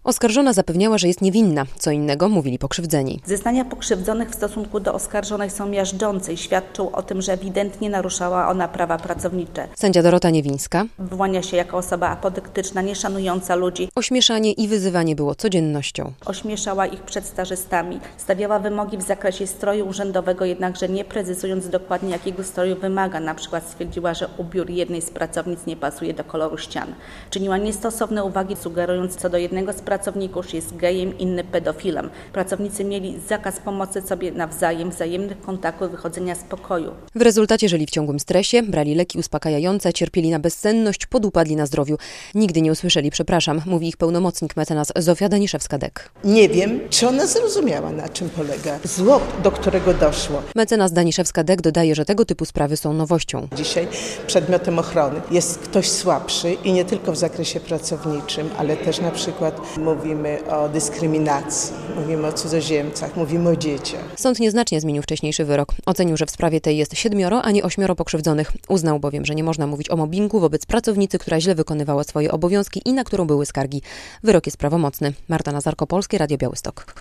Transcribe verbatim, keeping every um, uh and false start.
Oskarżona zapewniała, że jest niewinna. Co innego mówili pokrzywdzeni. Zeznania pokrzywdzonych w stosunku do oskarżonej są miażdżące i świadczą o tym, że ewidentnie naruszała ona prawa pracownicze. Sędzia Dorota Niewińska Wyłania się jako osoba apodyktyczna, nieszanująca ludzi. Ośmieszanie i wyzywanie było codziennością. Ośmieszała ich przed stażystami. Stawiała wymogi w zakresie stroju urzędowego, jednakże nie precyzując dokładnie, jakiego stroju wymaga. Na przykład stwierdziła, że ubiór jednej z pracownic nie pasuje do koloru ścian. Czyniła niestosowne uwagi, sugerując co do jednego z pracowników, że jest gejem, inny pedofilem. Pracownicy mieli zakaz pomocy sobie nawzajem, wzajemnych kontaktów, wychodzenia z pokoju. W rezultacie żyli w ciągłym stresie, brali leki uspokajające, cierpieli na bezsenność, podupadli na zdrowiu. Nigdy nie usłyszeli przepraszam, mówi ich pełnomocnik mecenas Zofia Daniszewska-Dek. Nie wiem, czy ona zrozumiała, na czym polega zło, do którego doszło. Mecenas Daniszewska-Dek dodaje, że tego typu sprawy są nowością. Dzisiaj przedmiotem ochrony jest ktoś słabszy i nie tylko w zakresie pracowniczym, ale też na przykład mówimy o dyskryminacji, mówimy o cudzoziemcach, mówimy o dzieciach. Sąd nieznacznie zmienił wcześniejszy wyrok. Ocenił, że w sprawie tej jest siedmioro, a nie ośmioro pokrzywdzonych. Uznał bowiem, że nie można mówić o mobbingu wobec pracownicy, która źle wykonywała swoje obowiązki i na którą były skargi. Wyrok jest prawomocny. Marta Nazarko, Polskie Radio Białystok.